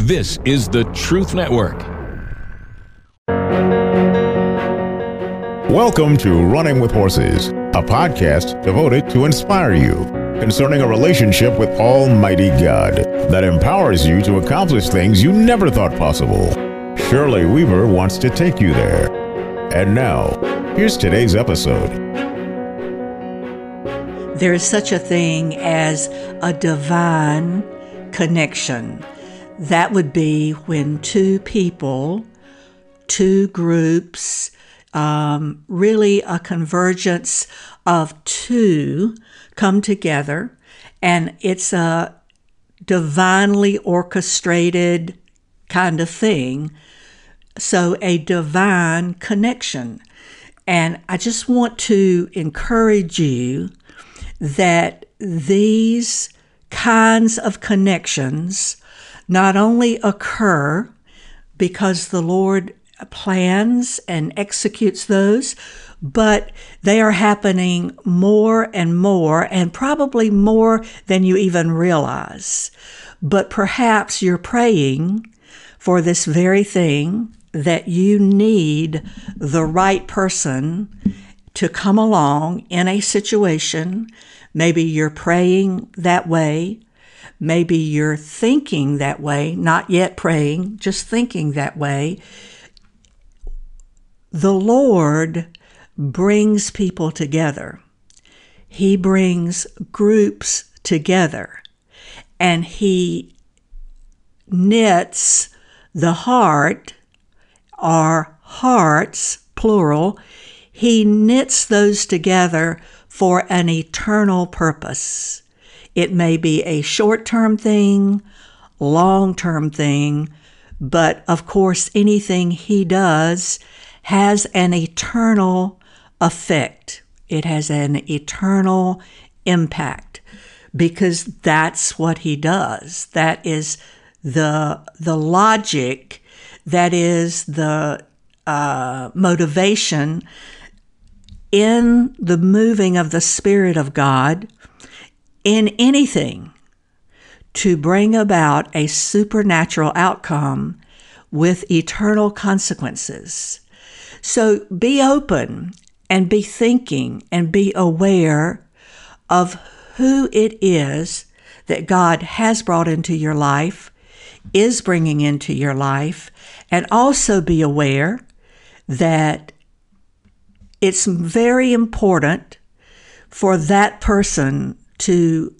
This is the Truth Network. Welcome to Running with Horses, a podcast devoted to inspire you concerning a relationship with Almighty God that empowers you to accomplish things you never thought possible. Shirley Weaver wants to take you there. And now, here's today's episode. There is such a thing as a divine connection. That would be when two people, two groups, really a convergence of two come together, and it's a divinely orchestrated kind of thing. So a divine connection. And I just want to encourage you that these kinds of connections not only occur because the Lord plans and executes those, but they are happening more and more, and probably more than you even realize. But perhaps you're praying for this very thing, that you need the right person to come along in a situation. Maybe you're praying that way. Maybe you're thinking that way, not yet praying, just thinking that way. The Lord brings people together. He brings groups together, and He knits the heart, or hearts, plural. He knits those together for an eternal purpose. It may be a short-term thing, long-term thing, but of course anything He does has an eternal effect. It has an eternal impact because that's what He does. That is the logic, that is the motivation in the moving of the Spirit of God in anything to bring about a supernatural outcome with eternal consequences. So be open and be thinking and be aware of who it is that God has brought into your life, is bringing into your life, and also be aware that it's very important for that person to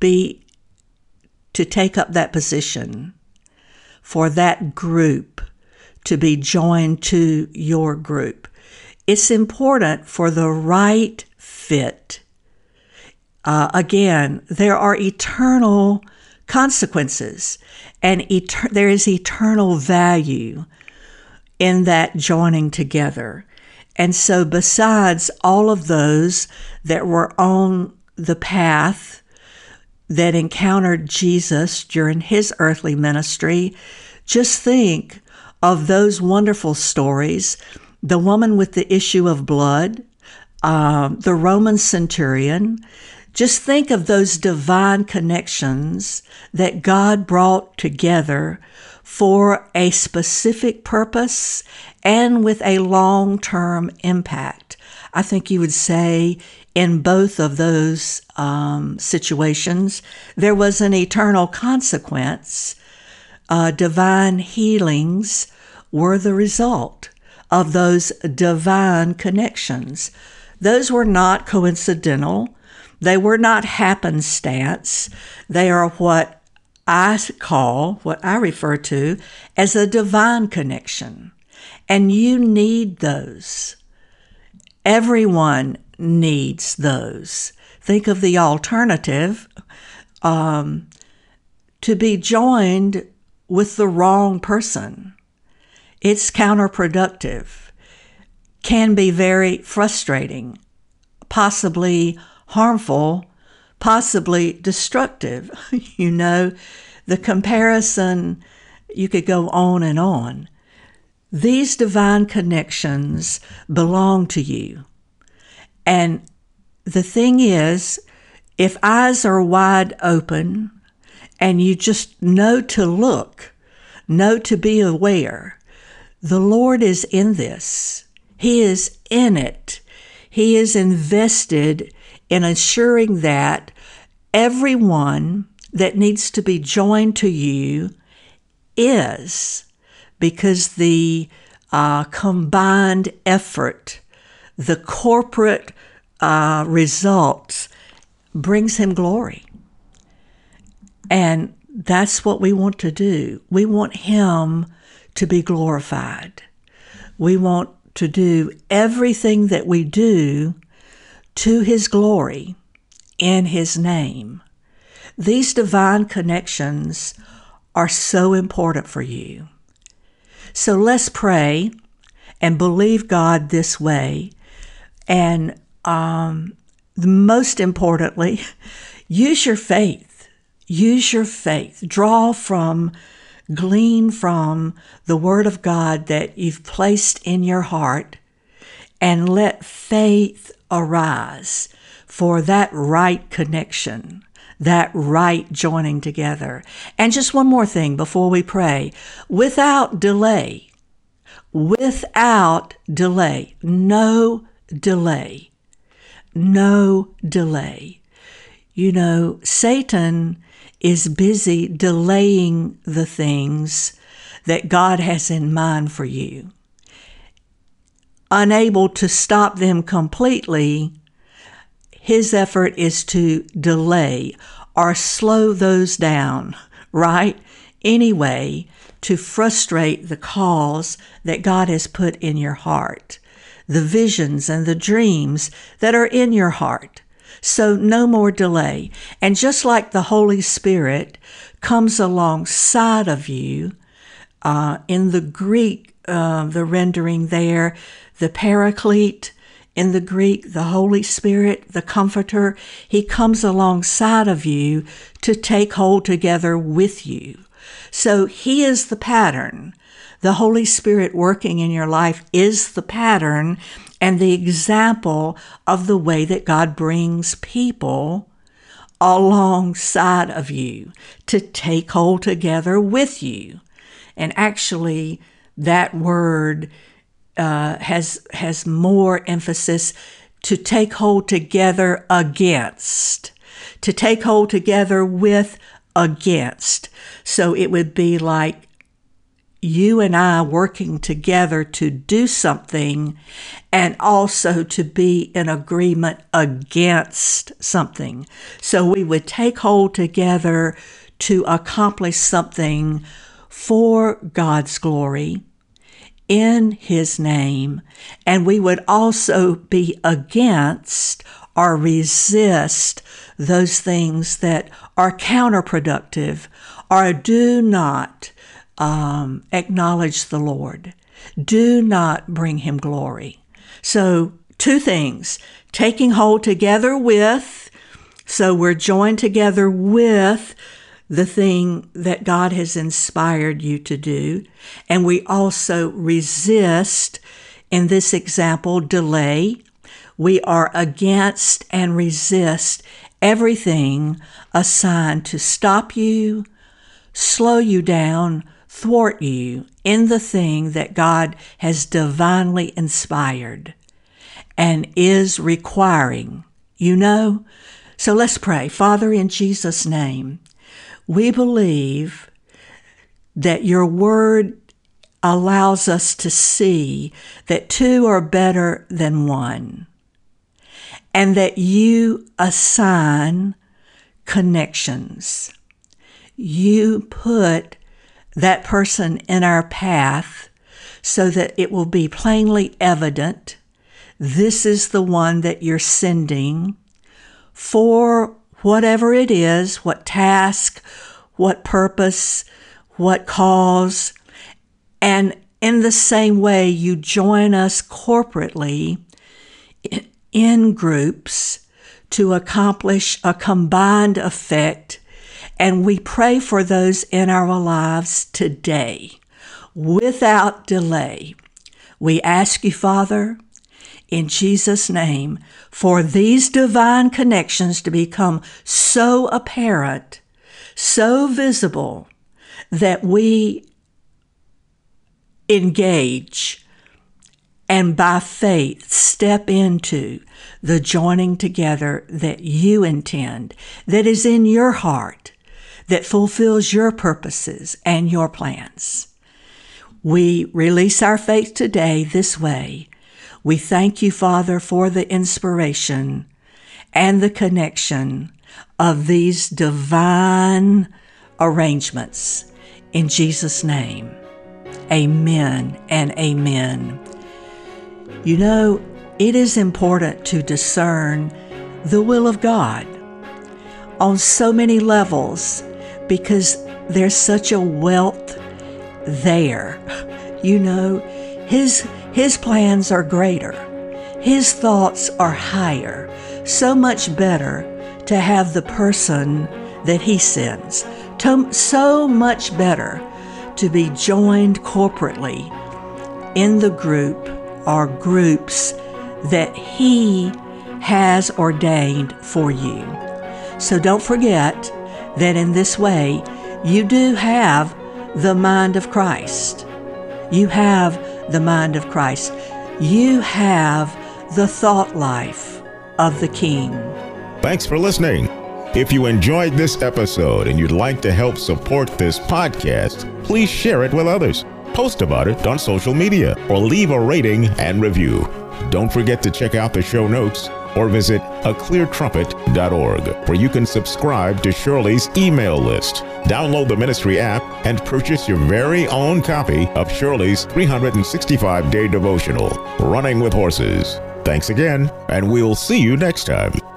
take up that position, for that group to be joined to your group. It's important for the right fit. Again, there are eternal consequences, and there is eternal value in that joining together. And so besides all of those that were on the path that encountered Jesus during His earthly ministry, just think of those wonderful stories. The woman with the issue of blood, the Roman centurion. Just think of those divine connections that God brought together for a specific purpose and with a long-term impact. I think you would say in both of those situations, there was an eternal consequence. Divine healings were the result of those divine connections. Those were not coincidental. They were not happenstance. They are what I refer to as a divine connection. And you need those. Everyone needs those. Think of the alternative, to be joined with the wrong person. It's counterproductive, can be very frustrating, possibly harmful, possibly destructive. You know, the comparison, you could go on and on. These divine connections belong to you. And the thing is, if eyes are wide open and you just know to look, Know to be aware. The Lord is in this. He is in it. He is invested in ensuring that everyone that needs to be joined to you is, because the combined effort, the corporate results brings him glory. And that's what we want to do. We want him to be glorified. We want to do everything that we do to his glory in his name. These divine connections are so important for you. So let's pray and believe God this way. And most importantly, use your faith. Use your faith. Glean from the Word of God that you've placed in your heart, and let faith arise for that right connection, that right joining together. And just one more thing before we pray. Without delay, no delay. You know, Satan is busy delaying the things that God has in mind for you. Unable to stop them completely, his effort is to delay or slow those down, right? Anyway, to frustrate the cause that God has put in your heart, the visions and the dreams that are in your heart. So no more delay. And just like the Holy Spirit comes alongside of you, in the Greek, the rendering there, the Paraclete, in the Greek, the Holy Spirit, the Comforter, he comes alongside of you to take hold together with you. So he is the pattern. The Holy Spirit working in your life is the pattern and the example of the way that God brings people alongside of you to take hold together with you. And actually, that word has more emphasis to take hold together against, to take hold together with against. So it would be like you and I working together to do something and also to be in agreement against something. So we would take hold together to accomplish something for God's glory in his name, and we would also be against or resist those things that are counterproductive or do not acknowledge the Lord, do not bring him glory. So 2 things, taking hold together with, so we're joined together with the thing that God has inspired you to do. And we also resist, in this example, delay. We are against and resist everything assigned to stop you, slow you down, thwart you in the thing that God has divinely inspired and is requiring, you know? So let's pray. Father, in Jesus' name, we believe that your word allows us to see that 2 are better than 1, and that you assign connections. You put that person in our path so that it will be plainly evident this is the one that you're sending for whatever it is, what task, what purpose, what cause. And in the same way, you join us corporately in groups to accomplish a combined effect. And we pray for those in our lives today without delay. We ask you, Father, in Jesus' name, for these divine connections to become so apparent, so visible, that we engage and by faith step into the joining together that you intend, that is in your heart, that fulfills your purposes and your plans. We release our faith today this way. We thank you, Father, for the inspiration and the connection of these divine arrangements. In Jesus' name, amen and amen. You know, it is important to discern the will of God on so many levels because there's such a wealth there. You know, His plans are greater. His thoughts are higher. So much better to have the person that He sends. So much better to be joined corporately in the group or groups that He has ordained for you. So don't forget that in this way, you do have the mind of Christ. You have the mind of Christ. You have the thought life of the King. Thanks for listening. If you enjoyed this episode and you'd like to help support this podcast, please share it with others. Post about it on social media or leave a rating and review. Don't forget to check out the show notes or visit acleartrumpet.org, where you can subscribe to Shirley's email list, download the ministry app, and purchase your very own copy of Shirley's 365-day devotional, Running with Horses. Thanks again, and we'll see you next time.